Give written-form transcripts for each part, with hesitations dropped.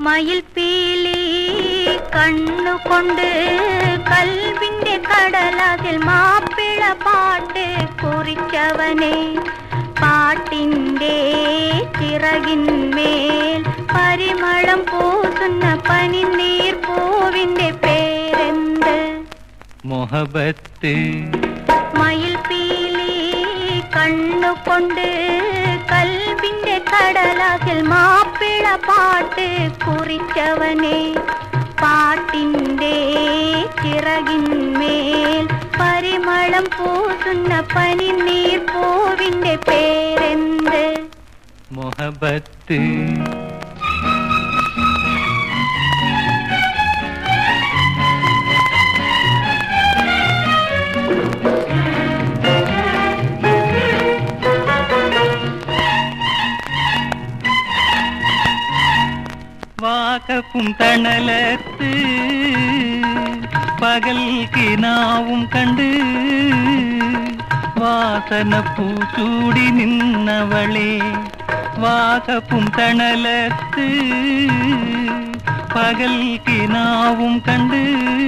മയിൽ പീലി കണ്ണുകൊണ്ട് കൽവിന്റെ കടലാതിൽ മാപ്പിള പാട്ട് കുറിച്ചവനെ പാട്ടിന്റെ ചിറകിന്മേൽ പരിമളം പൂസുന്ന പനിനീർ പൂവിന്റെ പേരെന്ത്? മൊഹബത്ത്. മയിൽ പീലി കണ്ണുകൊണ്ട് കൽവിന്റെ കടലാസിൽ മാപ്പിള പാട്ട് കുറിച്ചവനെ പാട്ടിന്റെ ചിറകിന്മേൽ പരിമളം പൂസുന്ന പനിനീർ പൂവിന്റെ പേരെന്ത്? മൊഹബത്ത്. വാക്കപ്പും തണലത്ത് പകൽ കിനാവും കണ്ട് വാസന പൂച്ചൂടി നിന്നവളെ വാക്കപ്പും തണലത്ത് പകൽ കിനാവും കണ്ട്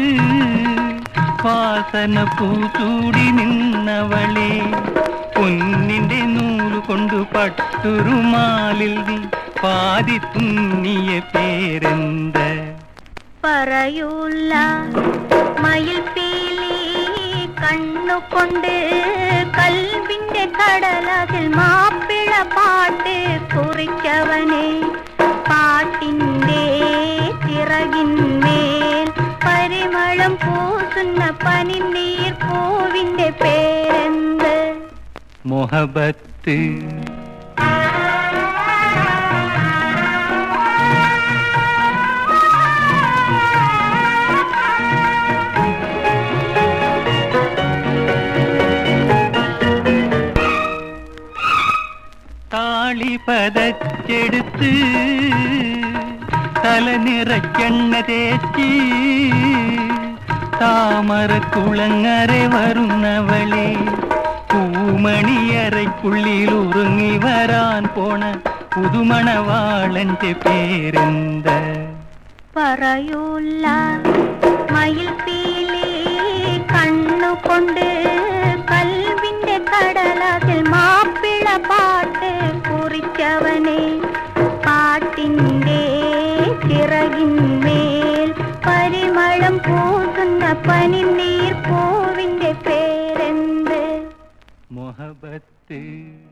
വാസന പൂച്ചൂടി നിന്നവളെ പൊന്നിന്റെ നൂല് കൊണ്ടു പട്ടുറുമാലിൽ നീ പാതി തുന്നിയ പേരെന്ത്? പറയൂല്ല. മയിൽ പീലി കണ്ണുകൊണ്ട് കൽവിന്റെ കടലാസിൽ മാപ്പിള പാട്ട് കുറിച്ചവനെ പാട്ടിന്റെ ചിറകിന്മേൽ പരിമളം പൂസുന്ന പനിനീർ പൂവിന്റെ പേരെന്ത്? മൊഹബത്ത്. താളി പതച്ചെടുത്ത് തലനിറയ്ക്കെണ്ണ തേച്ച് താമരക്കുളങ്ങര വരുന്നവളെ പൂമണിയറയ്ക്കുള്ളിൽ ഉറങ്ങി വരാൻ പോണ പുതുമണവാളന്റെ പേരെന്ത്? പറയൂല്ല. മയിൽ പീലി കണ്ണുകൊണ്ട് കൽവിന്റെ കടലാസിൽ മാപ്പിള പാട്ട് കുറിച്ചവനെ പാട്ടിന്റെ ചിറകിന്മേൽ പരിമളം പൂസുന്ന പനിനീർ പൂവിന്റെ പേരെന്ത്? മൊഹബത്ത്.